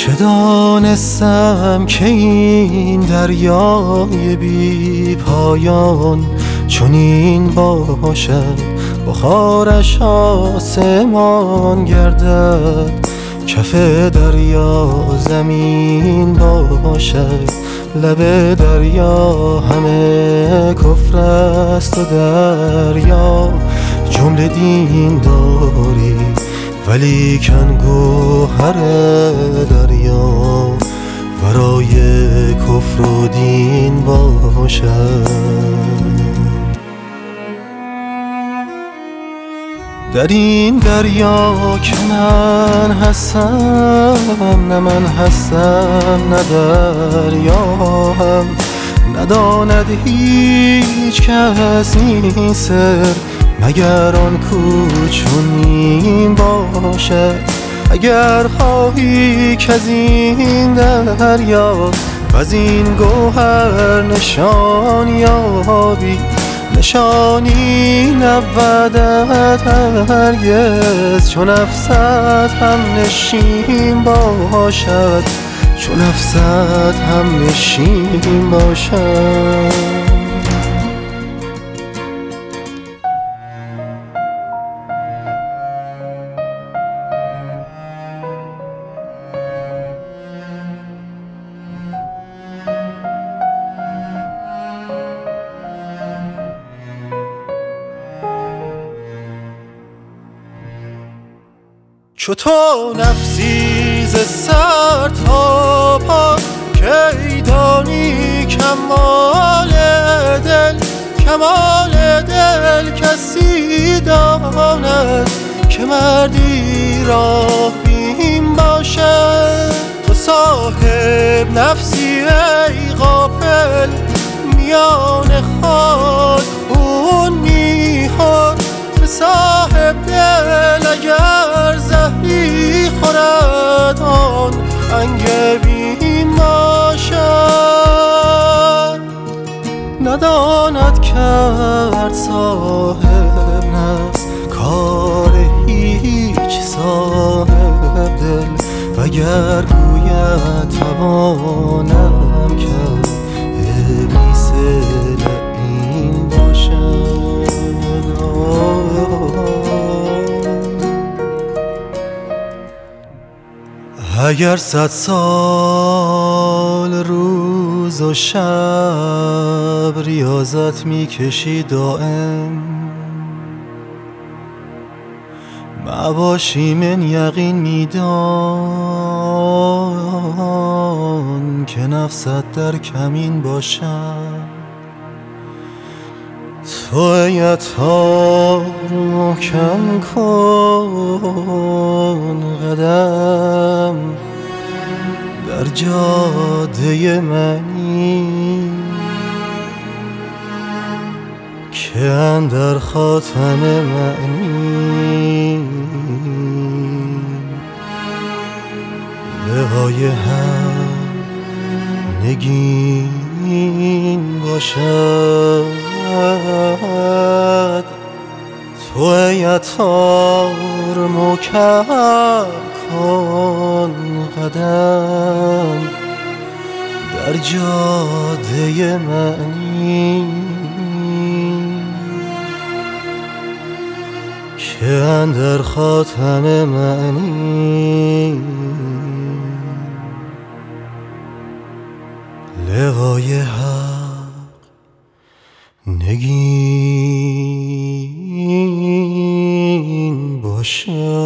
چه دانستم که این دریای بی پایان چنین باشد، بخارش آسمان گردد، کف دریا زمین باشد، لب دریا همه کفر است و دریا جمله دین داری، ولیکن گوهر دریا ورای کفر و دین باشد. در این دریا که من هستم، نه من هستم نه دریا هم، نداند هیچ کس این سر مگر آن کو چنین باشد. اگر خواهی که از این دریا و از این گوهر نشان یابی، نشانی نبودت هرگز چون نفست هم نشین باشد، چون نفست هم نشین باشد. چو تو نفسی ز سر تا پا کی دانی کمال دل، کمال دل کسی داند که مردی راه بین باشد. تو صاحب نفسی ای غافل، میان خاک خون میخور، صاحب دل اگر زهری خورد آن انگبین باشد. نداند کرد صاحب نفس کار هیچ صاحب دل، وگر گوید توانم کرد ابلیس لعین باشد. اگر 100 سال روز و شب ریاضت میکشی دائم، مباشی من یقین میدان که نفست در کمین باشد. تو عطار محکم کن قدم در جاده منی، که اندر خاتم معنی لقای هم نگین باشد. تو عطار محکم کن قدم در جاده معنی، که اندر خاتم معنی لقای حق نگین باشد.